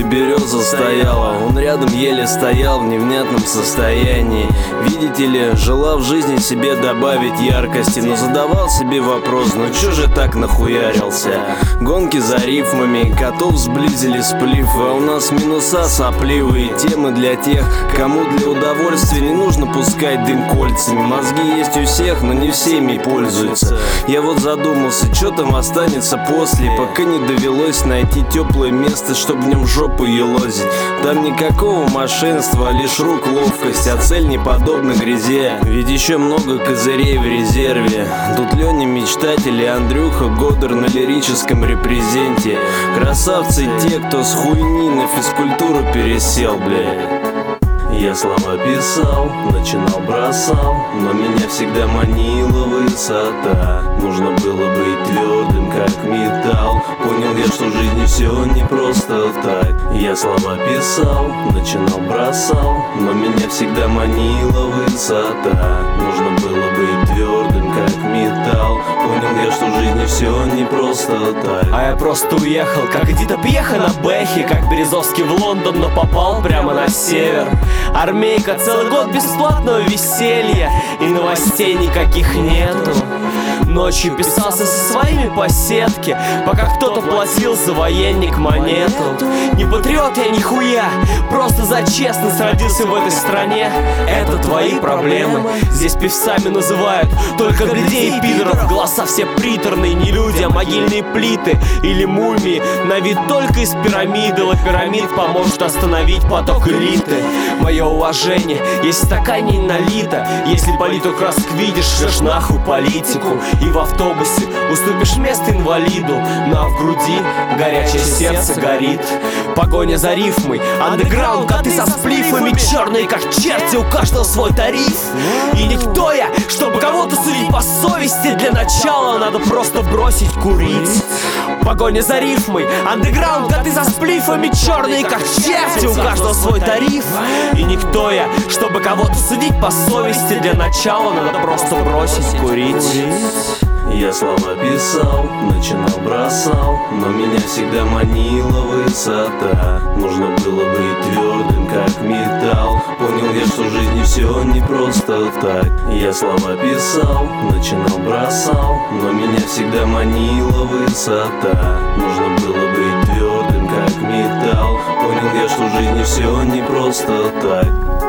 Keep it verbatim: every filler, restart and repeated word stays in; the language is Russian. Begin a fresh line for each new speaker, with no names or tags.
береза стояла, он рядом еле стоял в невнятном состоянии. Видите ли, жила в жизни себе добавить яркости, но задавал себе вопрос: ну чё же так нахуярился? Гонки за рифмами, котов сблизили сплив, а у нас минуса сопливые, темы для тех, кому для удовольствия не нужно пускать дым кольцами. Мозги есть у всех, но не все ими пользуются. Я вот задумался, что там останется после, пока не довелось найти теплое место, чтобы в нем жопу елозить. Там никакого мошенства, а лишь рук ловкость, а цель не подобна грязе. Ведь еще много козырей в резерве. Тут Леня мечтатель и Андрюха Годер на лирическом репрезенте. Красавцы те, кто с хуйни на физкультуру пересел, блядь. Я слова писал, начинал, бросал, но меня всегда манила высота. Нужно было быть твердым, как металл. Понял я, что в жизни все не просто так. Я слова писал, начинал, бросал, но меня всегда манила высота. Нужно было быть твердым, как металл. Понял я, что в жизни все не просто так.
А я просто уехал, как Эдита Пьеха на Бэхе, как Березовский в Лондон, но попал прямо на север. Армейка, целый год бесплатного веселья, и новостей никаких нету. Ночью писался со своими по сетке, пока кто-то платил за военник монету. Не патриот я нихуя, просто за честность родился в этой стране. Это твои проблемы. Здесь певцами называют только людей и пидоров. Голоса все приторные, не люди, а могильные плиты или мумии, на вид только из пирамиды. А пирамид поможет остановить поток элиты. Мое уважение, если стакан не налито, если политику расквидишь, шлешь нахуй политику. И в автобусе уступишь место инвалиду, но в груди горячее сердце горит. Погоня за рифмой, андеграунд, коты со сплифами, черные как черти, у каждого свой тариф. И никто я, чтобы кого-то судить по совести. Для начала надо просто бросить курить. Погоня за рифмой, андеграунд, коты со сплифами, черные как черти, у каждого свой тариф. И никто я, чтобы кого-то судить по совести. Для начала надо просто бросить курить.
Я слова писал, начинал, бросал, но меня всегда манила высота. Нужно было быть твердым, как металл. Понял я, что в жизни все не просто так. Я слова писал, начинал, бросал, но меня всегда манила высота. Нужно было быть твердым, как металл. Понял я, что в жизни все не просто так.